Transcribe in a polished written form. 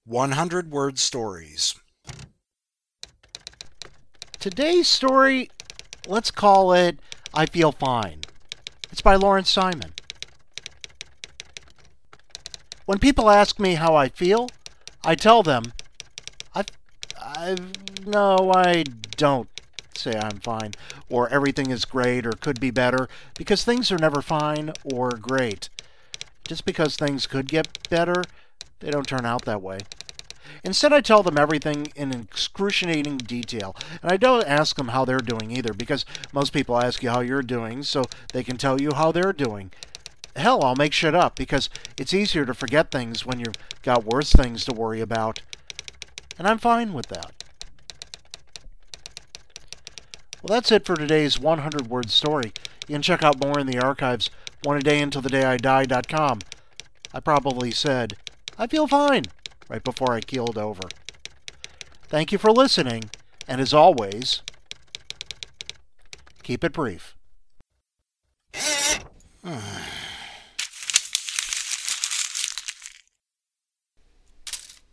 100-word stories. Today's story, let's call it I Feel Fine. It's by Lawrence Simon. When people ask me how I feel, I tell them, no, I don't say I'm fine, or everything is great, or could be better, because things are never fine or great. Just because things could get better, they don't turn out that way. Instead, I tell them everything in excruciating detail, and I don't ask them how they're doing either, because most people ask you how you're doing so they can tell you how they're doing. Hell, I'll make shit up, because it's easier to forget things when you've got worse things to worry about. And I'm fine with that. Well, that's it for today's 100-word story. You can check out more in the archives, oneadayuntilthedayidie.com. I probably said, I feel fine, right before I keeled over. Thank you for listening, and as always, keep it brief.